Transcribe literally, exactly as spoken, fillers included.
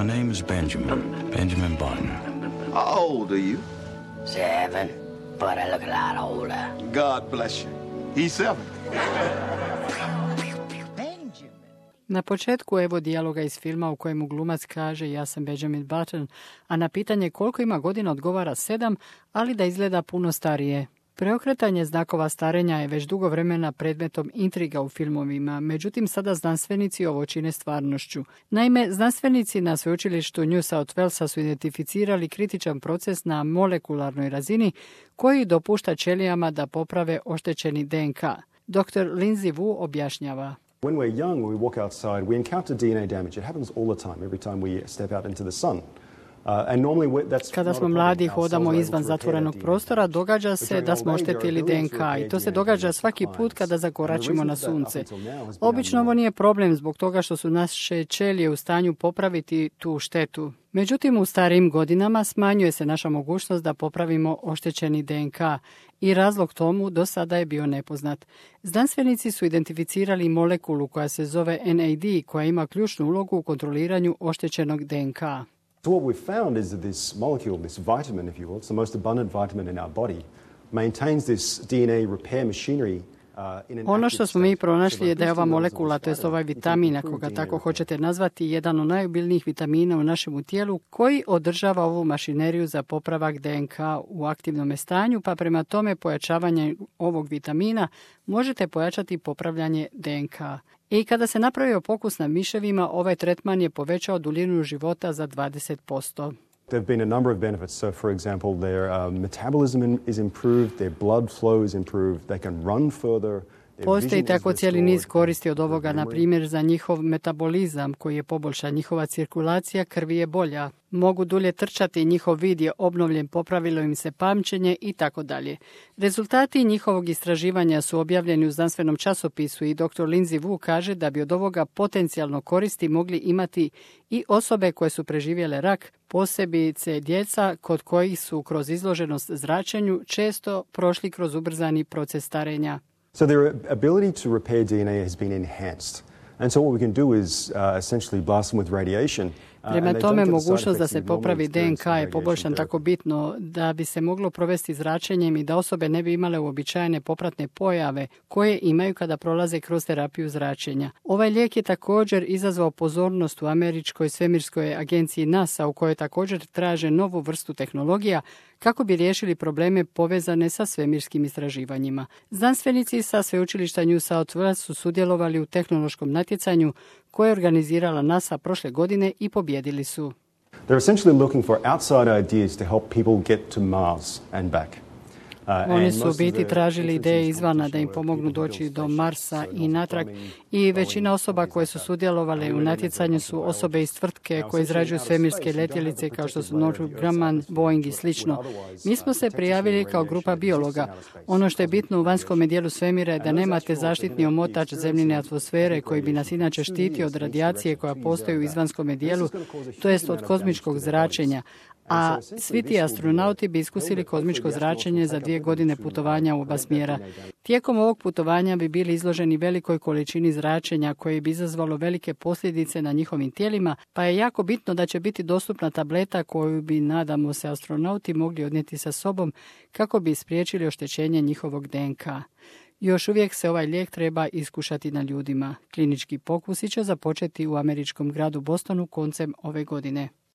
My name is Benjamin. Benjamin Button. How old are you? Seven, but I look a lot older. God bless you. He's seven. Na početku evo dijaloga iz filma u kojemu glumac kaže ja sam Benjamin Button, a na pitanje koliko ima godina odgovara sedam, ali da izgleda puno starije. Preokretanje znakova starenja je već dugo vremena predmetom intriga u filmovima, međutim sada znanstvenici ovo čine stvarnošću. Naime, znanstvenici na sveučilištu New South Walesa su identificirali kritičan proces na molekularnoj razini koji dopušta ćelijama da poprave oštećeni D N K. doktor Lindsay Wu objašnjava. When we're young, when we walk outside, we encounter D N A damage. It happens all the time, every time we step out into the sun. Kada smo mladi hodamo izvan zatvorenog prostora, događa se da smo oštetili D N K i to se događa svaki put kada zakoračimo na sunce. Obično ovo nije problem zbog toga što su naše ćelije u stanju popraviti tu štetu. Međutim, u starijim godinama smanjuje se naša mogućnost da popravimo oštećeni D N K i razlog tomu do sada je bio nepoznat. Znanstvenici su identificirali molekulu koja se zove N A D koja ima ključnu ulogu u kontroliranju oštećenog D N K. So what we've found is that this molecule, this vitamin, if you will, it's the most abundant vitamin in our body, maintains this D N A repair machinery. Ono što smo mi pronašli je da je ova molekula, to jest ovaj vitamin, ako ga tako hoćete nazvati, jedan od najobilnijih vitamina u našemu tijelu koji održava ovu mašineriju za popravak D N K u aktivnom stanju, pa prema tome pojačavanje ovog vitamina možete pojačati popravljanje D N K. I kada se napravio pokus na miševima, ovaj tretman je povećao duljinu života za dvadeset posto. There have been a number of benefits. So, for example, their uh, metabolism is improved, their blood flow is improved, they can run further. Postoji tako cijeli niz koristi od ovoga, na primjer za njihov metabolizam koji je poboljšan, njihova cirkulacija krvi je bolja, mogu dulje trčati, njihov vid je obnovljen, popravilo im se pamćenje i tako dalje. Rezultati njihovog istraživanja su objavljeni u znanstvenom časopisu i doktor Lindsay Wu kaže da bi od ovoga potencijalno koristi mogli imati i osobe koje su preživjele rak, posebice djeca kod kojih su kroz izloženost zračenju često prošli kroz ubrzani proces starenja. So their ability to repair D N A has been enhanced. And so what we can do is uh, essentially blast them with radiation. Prema tome, mogućnost da se popravi D N K je poboljšan tako bitno da bi se moglo provesti zračenjem i da osobe ne bi imale uobičajene popratne pojave koje imaju kada prolaze kroz terapiju zračenja. Ovaj lijek je također izazvao pozornost u američkoj svemirskoj agenciji NASA u kojoj također traže novu vrstu tehnologija kako bi riješili probleme povezane sa svemirskim istraživanjima. Znanstvenici sa sveučilišta New South Wales su sudjelovali u tehnološkom natjecanju koje je organizirala NASA prošle godine i pobjedili su. They're essentially looking for outside ideas to help people get to Mars and back. Oni su u biti tražili ideje izvana da im pomognu doći do Marsa i natrag i većina osoba koje su sudjelovale u natjecanju su osobe iz tvrtke koje izrađuju svemirske letjelice kao što su Northrop Grumman, Boeing i slično. Mi smo se prijavili kao grupa biologa. Ono što je bitno u vanjskom dijelu svemira je da nemate zaštitni omotač zemljine atmosfere koji bi nas inače štitio od radijacije koja postoji u izvanskom dijelu, to jest od kozmičkog zračenja. A svi ti astronauti bi iskusili kozmičko zračenje za dvije godine putovanja u oba smjera. Tijekom ovog putovanja bi bili izloženi velikoj količini zračenja koje bi izazvalo velike posljedice na njihovim tijelima, pa je jako bitno da će biti dostupna tableta koju bi, nadamo se, astronauti mogli odnijeti sa sobom kako bi spriječili oštećenje njihovog D N K. Još uvijek se ovaj lijek treba iskušati na ljudima. Klinički pokusi će započeti u američkom gradu Bostonu koncem ove godine.